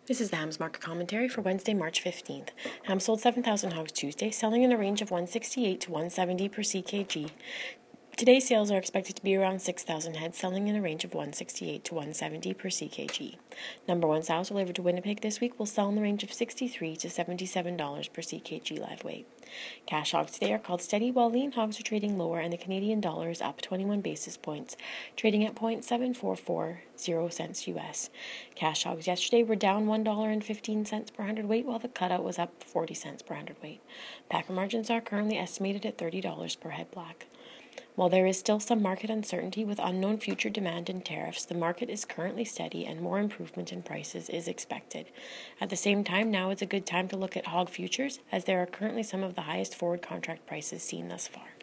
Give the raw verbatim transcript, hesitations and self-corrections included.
This is the Hams Market Commentary for Wednesday, March fifteenth. Hams sold seven thousand hogs Tuesday, selling in a range of one sixty-eight to one seventy per C K G. Today's sales are expected to be around six thousand heads, selling in a range of one sixty-eight to one seventy per C K G. Number one sows delivered to Winnipeg this week will sell in the range of sixty-three to seventy-seven dollars per C K G live weight. Cash hogs today are called steady, while lean hogs are trading lower, and the Canadian dollar is up twenty-one basis points, trading at zero point seven four four zero cents U S. Cash hogs yesterday were down one dollar and fifteen cents per hundredweight, while the cutout was up forty cents per hundredweight. Packer margins are currently estimated at thirty dollars per head black. While there is still some market uncertainty with unknown future demand and tariffs, the market is currently steady and more improvement in prices is expected. At the same time, now is a good time to look at hog futures, as there are currently some of the highest forward contract prices seen thus far.